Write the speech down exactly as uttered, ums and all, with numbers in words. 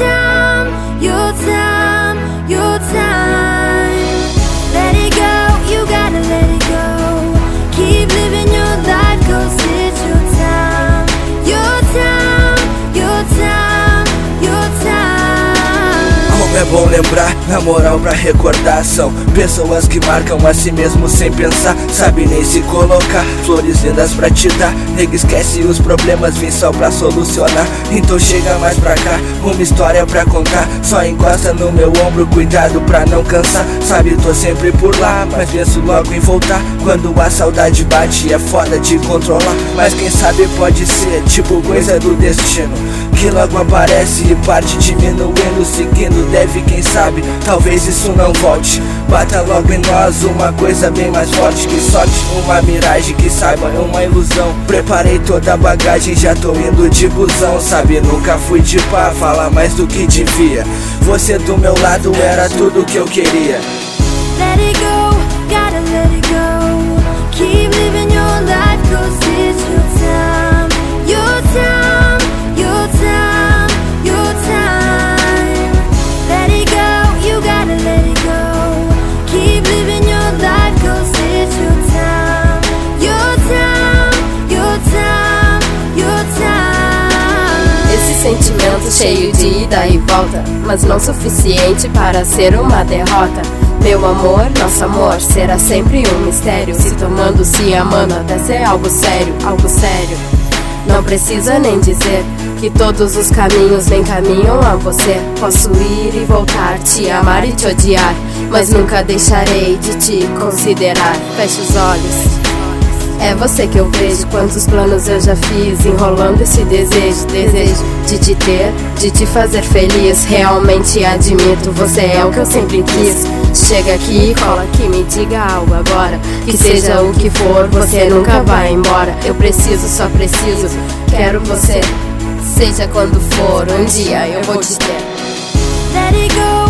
time, your time, your time. Let it go, you gotta let it go. Keep living your life, cause it's your time. Your time, your time, your time. Como é bom lembrar, na moral pra recordação. Pessoas que marcam a si mesmo sem pensar, sabe nem se colocar, flores lindas pra te dar. Nega, esquece os problemas, vim só pra solucionar. Então chega mais pra cá, uma história pra contar. Só encosta no meu ombro, cuidado pra não cansar. Sabe, tô sempre por lá, mas penso logo em voltar. Quando a saudade bate, é foda de controlar. Mas quem sabe pode ser, tipo coisa do destino, que logo aparece e parte diminuindo, seguindo, deve, quem sabe, talvez isso não volte. Bata logo em nós uma coisa bem mais forte que sorte, uma miragem que saiba, é uma ilusão. Preparei toda a bagagem, já tô indo de busão, sabe, nunca fui de pá, falar mais do que devia. Você do meu lado era tudo que eu queria. Let it go, gotta let it go. Keep living your life, cause it's your time. Your time, your time, your time. Let it go, you gotta let it go. Keep living your life, cause it's your time. Your time, your time, your time. Esse sentimento cheio de ida e volta, mas não suficiente para ser uma derrota. Meu amor, nosso amor será sempre um mistério, se tomando, se amando até ser algo sério, algo sério. Não precisa nem dizer que todos os caminhos me encaminham a você. Posso ir e voltar, te amar e te odiar, mas nunca deixarei de te considerar. Feche os olhos, é você que eu vejo. Quantos planos eu já fiz, enrolando esse desejo. Desejo de te ter, de te fazer feliz. Realmente admito, você é o que eu sempre quis. Chega aqui e cola aqui, me diga algo agora. Que seja o que for, você nunca vai embora. Eu preciso, só preciso, quero você. Seja quando for, um dia eu vou te ter. Let it go.